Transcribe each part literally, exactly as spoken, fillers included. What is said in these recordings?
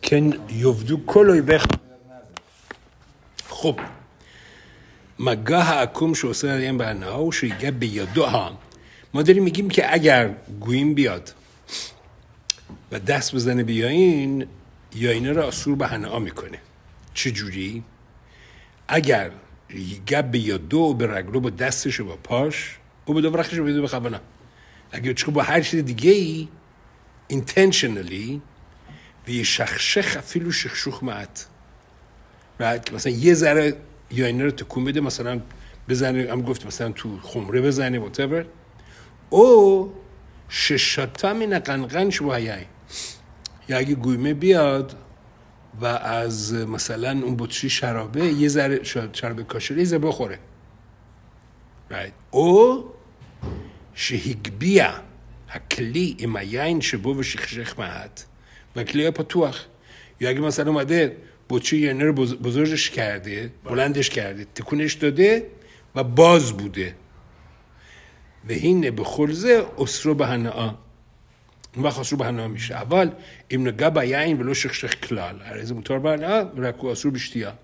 کن یفدو کلوی وقت. خب مگاه اکم شوسه این برنامه و شیگه بیادو ها. ما داریم میگیم که اگر گویم بیاد و دست بزنه بیاین یا اینه را اصور به هنعا میکنه. چجوری؟ اگر گب یا دو به رگلو با دستش و با پاش او به دو برخش رو بیدو بخوابنه. اگر چکو با هر چیز دیگه ای intentionally و یه شخشخ افیلو شخشوخ معت right؟ مثلا یه ذره یا اینه رو تکون بده، مثلا بزنه، هم گفت مثلا تو خمره بزنه whatever، او ششاتا من قنقن شبایه یا اگه گویمه بیاد و از مثلا اون بطری شرابه یه ذره شرابه کاشره یه ذره بخوره right؟ او شهیگبیا هکلی ایمایین شبو و شخشخ مهد و کلیه پتوخ. یا اگه مثلا اومده بطری یعنی رو بزرگش کرده، بلندش کرده، تکونش داده و باز بوده و هینه به خلزه اسرو به هنعا، اون وقت اسرو به هنعا میشه. اول ایمنو گبا یعین ولو شخشخ کلال عرض موتور برنعا رکو اسرو بشتیا.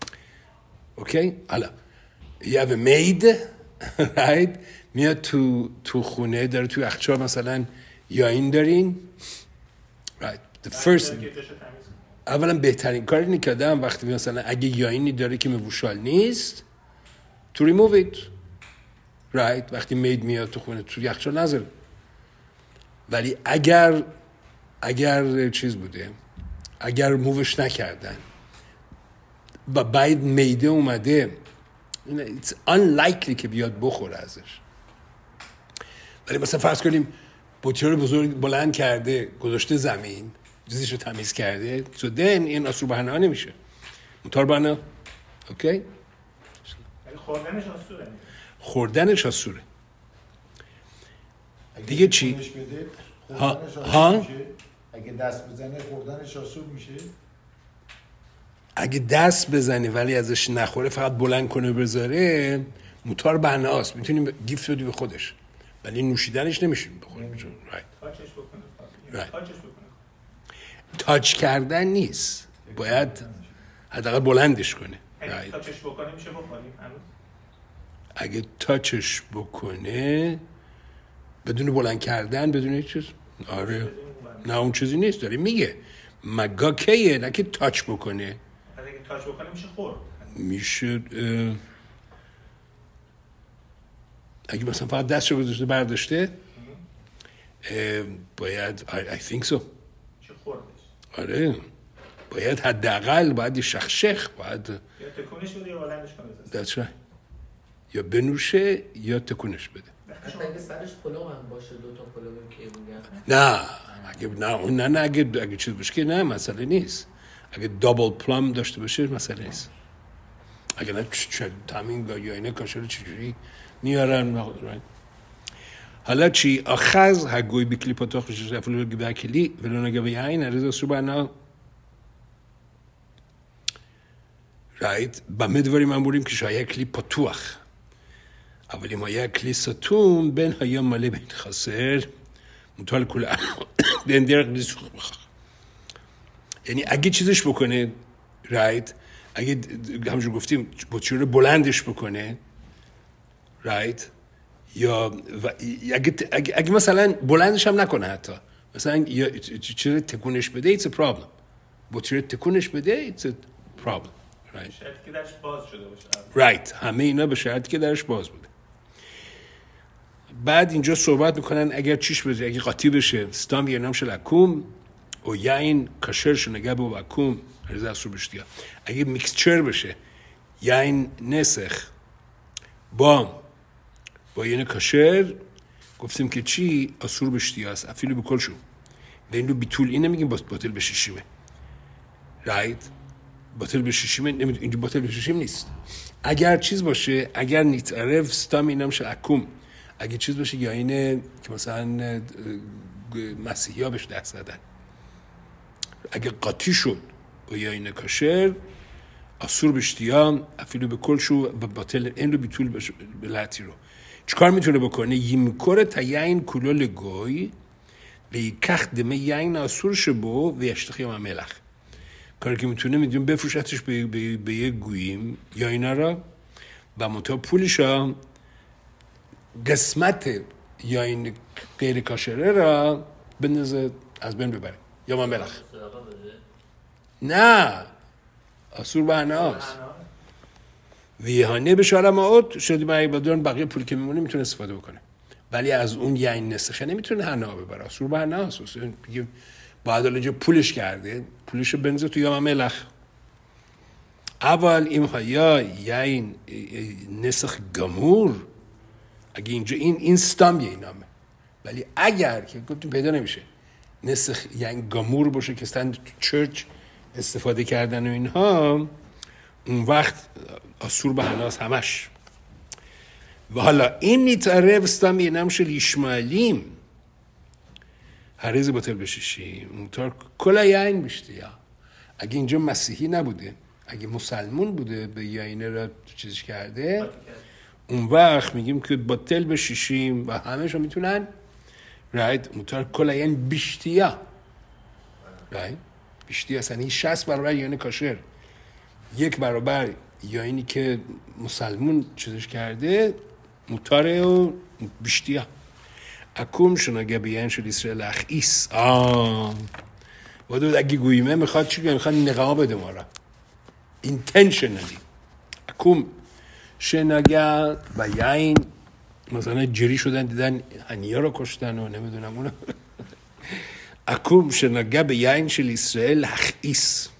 اوکی؟ حالا you have a maid right؟ میاد تو تو خونه داره توی اخچار مثلا یاین دارین right؟ the first اولا بهترین کار اینه که آدم وقتی مثلا اگه یاینی داره که موشال نیست تو remove it right؟ وقتی مید میاد تو خونه تو یخچال نذاره. ولی اگر اگر چیز بوده، اگر مووش نکردن و بعد میده اومده it's unlikely که بیاد بخوره ازش. ولی مثلا فرض کنیم بطری رو بزرگ بلند کرده گذاشته زمین چیزش رو تمیز کرده so then این اسور بهنه ها نمیشه موتور بهنه. اوکی؟ خوردنش آسوره خوردنش آسوره دیگه چی؟ ها ها اگه دست بزنه خوردنش آسور میشه. اگه دست بزنه ولی ازش نخوره فقط بلند کنه بذاره موتور بهنه هاست، میتونیم گیفت بدی به خودش ولی نوشیدنش نمیشه بخوریم. right. تاچش بکنه right. تاچش بکنه تاچ کردن نیست، باید حداقل بلندش کنه. right. تاچش بکنه میشه بخوریم هنوز. اگه تاچش بکنه بدون بلند کردن بدون هیچ چیز آره نه اون چیزی نیست داره میگه مگا کیه نه که تاچ بکنه. اگه تاچ بکنه میشه خورد میشه اگه مثلا فقط دستشو گذاشته برداشته باید I think so چه خوردش آره باید حداقل باید یه شخشخ باید یا تکونش بده یا بلندش کنه. that's right. یا بنوشه یا تکونش بده. حتی اگه سرش پلو هم باشه دو تا پلو که میگن نه اگه نه اون نه نه اگه اگه چیز باشه که نه مسئله نیست. اگه دابل پلام داشته باشه مسئله نیست. اگه نه چه تامین یا اینه کاشر چجوری میارن. حالا چی آخذ هگوی بکلی پاتاخ خشش افلو گبکلی ولو نگه به این عرض سو بنا رایت با مدوری من بودیم که شاید کلی پاتوخ اولی ما یک کلی ستون بین هایم مالی بین خسر مطال کل دین دیرق بیسوخ بخواه. یعنی اگه چیزش بکنه رایت اگه همونجور گفتیم بطری رو بلندش بکنه رایت یا اگه, اگه, اگه مثلا بلندش هم نکنه حتی مثلا یا چیز تکونش بده it's a problem. بطری تکونش بده it's a problem right. شرطی که درش باز شده باشه right. همه اینا به شرطی که درش باز بوده. بعد اینجا صحبت میکنن اگر چیش بده اگه قاطی بشه ستام یه نام شل اکوم و یعین کاشر شنگه با اکوم رزه اصور بشتیا اگه میکسچر بشه یعین نسخ با با یعنی کاشر گفتیم که چی اصور بشتیا است افیلو بکل شو و این رو بیتول این نمیگیم باطل به شیشیمه رایت باطل به شیشیمه نمیدون اینجا باطل به شیشیم نیست. اگر چیز باشه اگر نیتعرف ستام اینم شل اکوم اگه چیز باشه یا اینه که مثلا مسیحی ها بهش دست زدن اگه قاطی شد با یا اینه کاشر اصور بشتیا افیلو بکل شو و باطل این رو بیتول به لعتی رو چکار میتونه بکنه؟ یمکره تا یعین کلول گوی و یکخ دمه یعین اصور شبو و یشتخی و ملخ کاری که میتونه میدون بفروشتش به, به, به یه گوییم یا اینا را و منطقه پولش را قسمت یا این غیر کاشره را بندازه از بین ببره یا من بلخ نه اصور به هناس ویهانه به شارمات شدی برای بدون بقیه پولی که میمونه میتونه استفاده بکنه ولی از اون یین نسخه نمیتونه هنا ببره اصور به هناس بگه باید الان پولش کرده پولش رو بنزه تو یا من ملخ اول این یا یین نسخ گمور اگه اینجا این این استام یه نامه ولی اگر که گفتیم پیدا نمیشه نسخ یعنی گمور باشه که استند تو چرچ استفاده کردن و اینها اون وقت اصور به هناس همش و حالا این نیتاره استام یه نمشه لیشمالیم هریز باطل بشیشی اونطور کلا یعین بشتی یا اگه اینجا مسیحی نبوده اگه مسلمون بوده به یعینه را چیزش کرده اون وقت میگیم که باطل بشیشیم و همه شو میتونن رایت اونطور کلا یعین بشتی یا رایت بشتی هست یعنی شصت برابر یعین کاشر یک برابر یعینی که مسلمون چیزش کرده مطاره و بشتی ها اکوم شناگه بیان شد اسرائیل اخیس آه و دو اگه گویمه میخواد چی که میخواد نقا بده ما را intentionally اکوم شناگه و یعین مثلا جری شدن دیدن هنیا رو کشتن و نمیدونم اونو اکوم شناگه بیان شد اسرائیل اخیس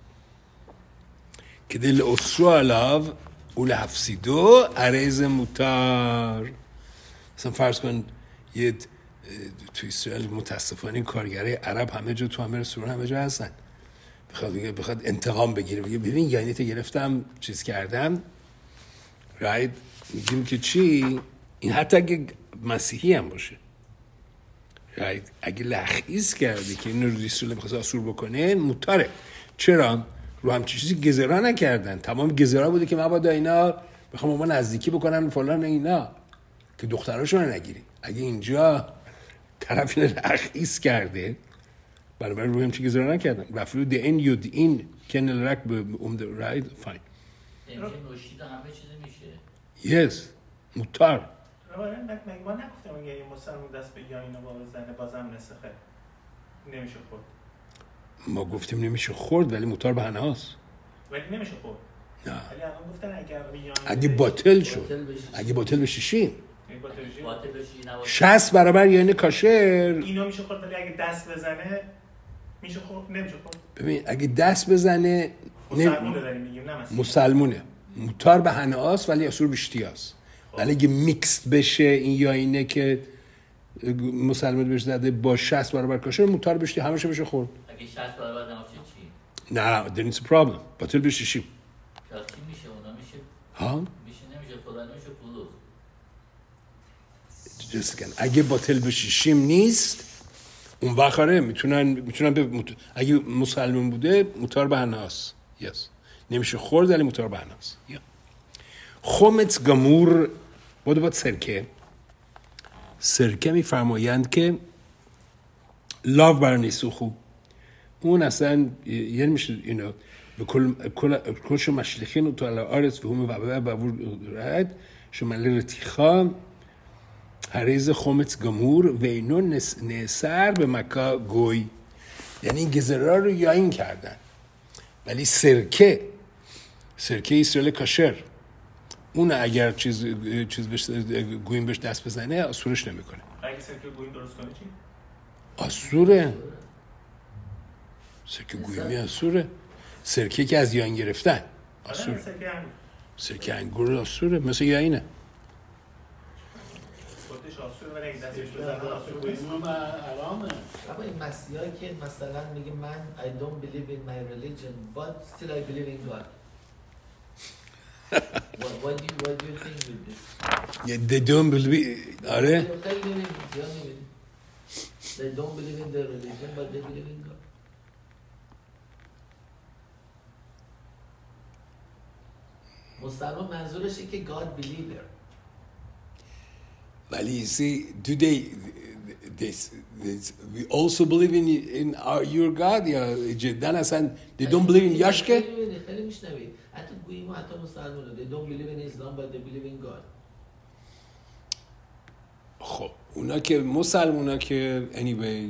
که دل اصرو علاو او لحفظیدو عریض مطار مثلا فرض کن یه توی اسرائیل متاسفانه این کارگره عرب همه جا تو همه سوره همه جا هستن بخواد بگه بخواد انتقام بگیره بگه ببین یعنی تو گرفتم چیز کردم رایت میگیم که چی این حتی اگه مسیحی هم باشه رایت اگه لخیز کرده که این رو اسرائیل بخواد اصور بکنه مطاره چرا رو همچین چیزی گزرا نکردن تمام گزرا بوده که مبادا اینا بخوام ما نزدیکی بکنن فلان اینا که دختراشون رو نگیری اگه اینجا طرف این رخیص کرده برای روی همچی گذاره نکردن رفلو ده این یود این کنل رک به امده راید فاین اینجا نوشید همه چیزی میشه یس مطار ما نگفتم اگه این مسلمون دست به یا اینو با بزنه بازم نسخه نمیشه خورد ما گفتیم نمیشه خورد ولی مطار به هنهاست ولی نمیشه خورد نه ولی الان گفتن اگر اگه باطل شد اگه باطل بشیشیم باطل شصت برابر یعنی کاشر اینا میشه خورد ولی اگه دست بزنه میشه خورد نمیشه خورد ببین اگه دست بزنه مسلمونه داریم میگیم نه مسیحی مسلمونه مطار به هنهاست ولی اصور بشتی هست ولی اگه میکست بشه این یا اینه که مسلمان بهش زده با شصت برابر کاشر مطار بشتی همشه بشه خورد اگه شصت برابر نباشه چی؟ نه there is a problem باطل بشیشیم چی میشه اونا میشه ها؟ میشه نمیشه خدا نمیشه فلوس جست کن اگه باطل بشیشیم نیست اون وقاره میتونن میتونن به مت... اگه مسلمان بوده مطار به هناس یس نمیشه خورد ولی مطار به هناس یا خومت گمور بود بود سرکه سرکه میفرمایند که لاو بر نیسو خوب اون اصلا یعنی میشه اینا به کل کل کلش مشلخین و تو علا آرس و هم و بابور رد شمالی رتیخا هریز خومت گمور و اینو نسر به مکا گوی یعنی این گزرا رو یا این کردن ولی سرکه سرکه اسرائیل کاشر اون اگر چیز چیز بهش گویم بهش دست بزنه اصورش نمیکنه اگه سرکه گویم درست کنه چی؟ اصوره سرکه گویمی اصوره سرکه که از یاین گرفتن اصور سرکه انگور اصوره مثل یاینه اما این مسیحا که مثلا میگه من I don't believe in my religion but still I believe in God what, what, do you, what do you think with this? Yeah, they don't believe آره they don't believe in their religion but they believe in God مسلمان منظورشه که God believer ولی see do they they, they, we also believe in in our your God یا جدا اصلا they don't believe in یاشکه. خیلی میشنوی حتی گویی ما حتی مسلمان they don't believe in Islam but they believe in God. خب اونا که مسلمونا که anyway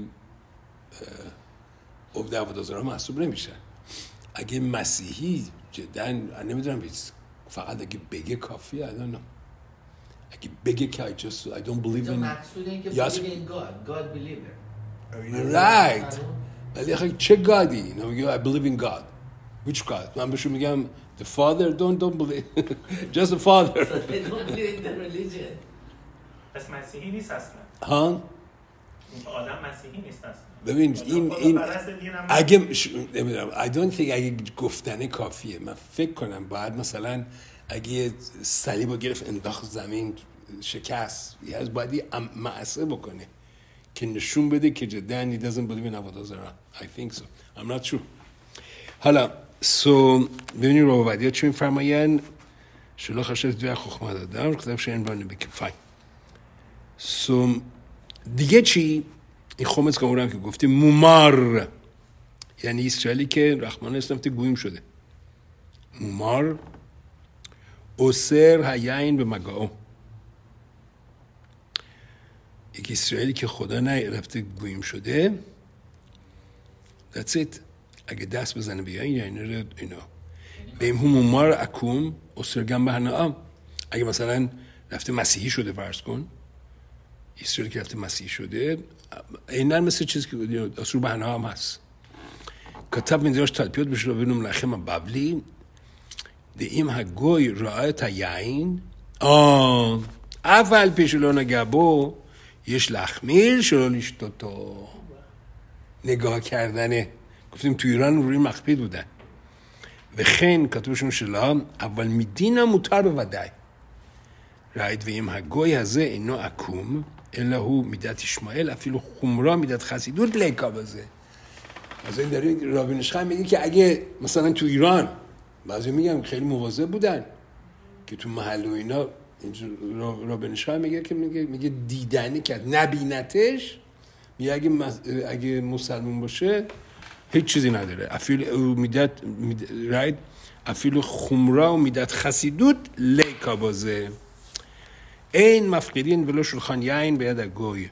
عبد عبادت‌گذارا محسوب نمیشن. اگه مسیحی جدا نمیدونم فقط اگه بگه کافیه I don't know. اگه بگه که I just I don't believe in مقصود این که believe in God God believer. Right. ولی خیلی چه گادی؟ میگه I believe in God. Which God? من بهشون میگم the father don't don't believe just the father. So they don't believe in the religion. پس مسیحی نیست اصلا. ها؟ این آدم مسیحی نیست اصلا. ببین این این اگه نمیدونم I don't think اگه گفتنه کافیه. من فکر کنم باید مثلا اگه صلیبو گرفت انداخت زمین شکست یه باید یه معصه بکنه که نشون بده که جدا he doesn't believe in عبادت‌گذارا. I think so. I'm not sure. حالا so ببینید روابدی ها چی میفرماین شلوخ هشت دوی خخمه دادم کتاب شاین بانه بکن فاین so دیگه چی این خمس که اونم که گفتی مومار یعنی اسرائیلی که رحمان اسلام تی گویم شده مومار اوسر هیین به مگاو یکی اسرائیلی که خدا نه رفته گویم شده that's it اگه دست بزنه بیاین یعنی رو اینا بیم هم مومار اکوم اوسر گم به هنام اگه مثلا رفته مسیحی شده فرض کن اسرائیلی که رفته مسیحی شده اینا مثل چیزی که اصول به هنام هست کتاب میدراش تلپیات بشه رو بینم لخیم ببلی دیم ها گوی رعایت یعین آه اول پیشلو نگبو یش لخمیر شلولیش دوتا نگاه کردنه گفتیم تو ایران روی مخفی بودن و خین کتبشون شلا اول میدینم متر بودای راید و ایم ها گوی هزه اینو اکوم الهو میدت اشمایل افیلو خمرا میدت خسیدود لیکا بزه از این داری رابینش خواهی میگه که اگه مثلا تو ایران بعضی میگم خیلی مواظب بودن که تو محل و اینا رابینش خواهی میگه که میگه میگه دیدنی کرد نبینتش میگه اگه, اگه مسلمون باشه هیچ چیزی نداره افیل میدت راید افیل خمرا و میدت خسیدود لیکا بازه این مفقدین ولو شلخان یعین بیاد گوی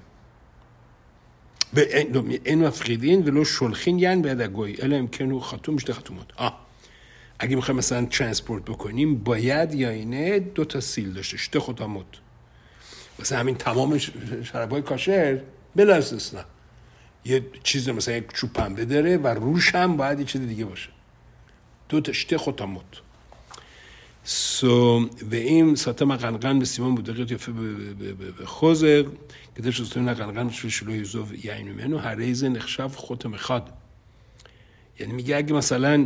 این مفقدین ولو شلخین یعین بیاد گوی الا امکنو خاتون میشته خاتومات آه اگه میخوایم مثلا ترانسپورت بکنیم باید یا اینه دو تا سیل داشته شته خاتومات مثلا همین تمام شرابای کاشر بلا استثنا یه چیز مثلا یک چوب پنبه داره و روش هم باید یه چیز دیگه باشه دو تا شته خاتومات سو و این ساتم قنقن به سیمان بودقیت یفه به خوزه که در شستون قنقن به شلوی زوف یعنی منو هر ریز نخشف خودم خواد یعنی میگه اگه مثلا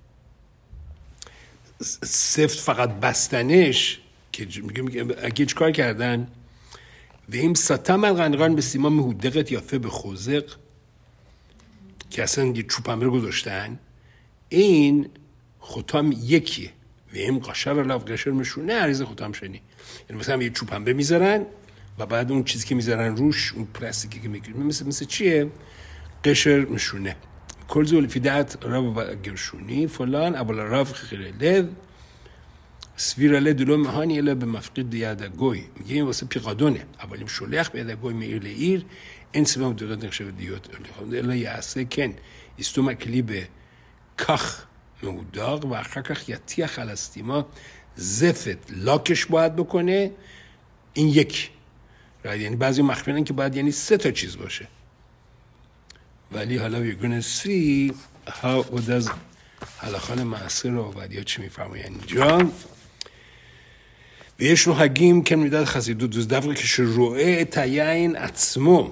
سفت فقط بستنش که میگه میگه اگه چه کار کردن و این ساتم قنقن به سیمان مهودقیت یفه به خوزق که اصلا یه چوبنبه رو گذاشتن این ختام یکیه و این قشر لاف قشر مشونه عریض خودم شنی یعنی مثلا یه چوب پنبه میذارن و بعد اون چیزی که میذارن روش اون پلاستیکی که میگیرن مثل مثل چیه قشر مشونه کل زول فیدات راب گرشونی فلان اول راف خیره سویراله دلو مهانی الا به مفقد یادا گوی میگه این واسه پیقادونه اولیم شلیخ به یادا گوی مییر لیر این سبب دقیق نقشه دیوت الا یعصه کن استوما کلیب کخ موداغ و اخرکخ یتیه خلستیما زفت لاکش باید بکنه این یک راید یعنی بعضی مخفیرن که باید یعنی سه تا چیز باشه ولی حالا we're gonna see how what does حلقان معصر رو ودیا چی میفرماید اینجا ויש לו הגים כן מידת חסידות, זה דווקא כשרואה את היין עצמו.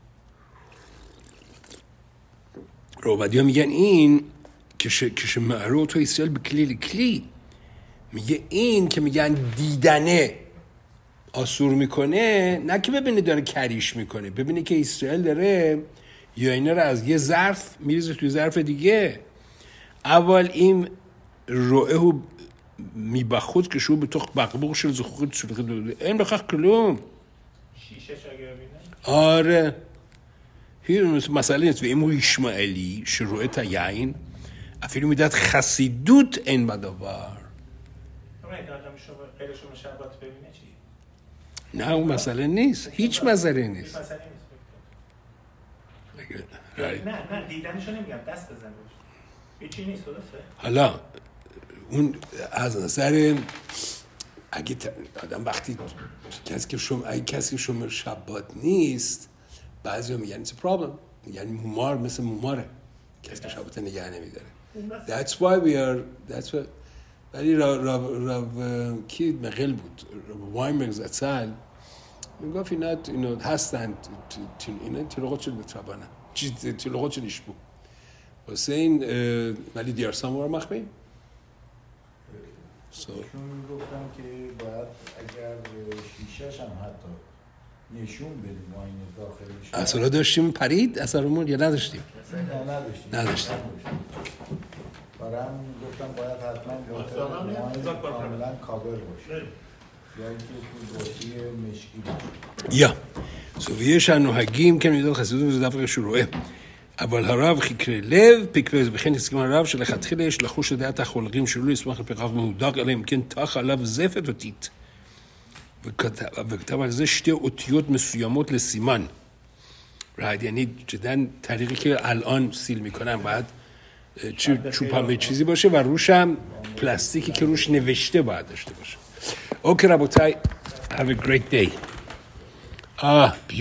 רובדיה میگن این כשמערו אותו ישראל בכלי לכלי, میگه این که میگن دیدنه آسور میکنه، نه که ببینه داره کریش میکنه، ببینه که اسرائیل داره یا اینا رو از یه ظرف میریزه توی ظرف دیگه. اول این روئه میبخود که شو بتوخ بقبوق شل زخوخت شده این بخواه کلوم شیشه شاگه بینه؟ آره مسئله نیست. و امو یشمعالی شروع تیین افیلو میداد خسیدوت این بداور. نه اون مسئله نیست. هیچ مسئله نیست. نه نه دیدنشو نمیگم، دست بزن روش. هیچی نیست درسته؟ حالا اون از نظر اگه آدم وقتی کسی که شما اگه کسی که شما شبات نیست بعضی هم میگن it's a problem، یعنی مومار مثل موماره کسی که شبات نگه نمیداره. That's why we are that's why ولی را را را کی مقل بود واینبرگ زتسال میگفت اینا اینا هستند اینا تلوقات شد بترابانه چیز تلوقات شدش بود واسه این ولی دیارسام رو مخبیم چون گفتم که باید اگر شیشه‌ش هم حتی نشون بدیم واین داخلش اصلا داشتیم پرید اثرمون یا نداشتیم؟ نه نداشتیم نداشتیم برام گفتم باید حتما واین کاملا کاور باشه یا اینکه تو بطری مشکی باشه یا سویش نوهگیم که میداد خسیدون میزد دفعه شروعه اول هراب خیکر لב پکرز بخین اسکیم هراب של לכתחילה יש לחוש לדעת החולקים שלו לסמוך על פרח מהודק אלא אם כן תח עליו זפת או טיט וכתב על זה שתי אותיות מסוימות לסימן راحت یعنی جدن طریقی که الان سیل میکنن باید چوب همه چیزی باشه و روش هم پلاستیکی که روش نوشته باید داشته باشه. اوکی ربوتای have a great day. ah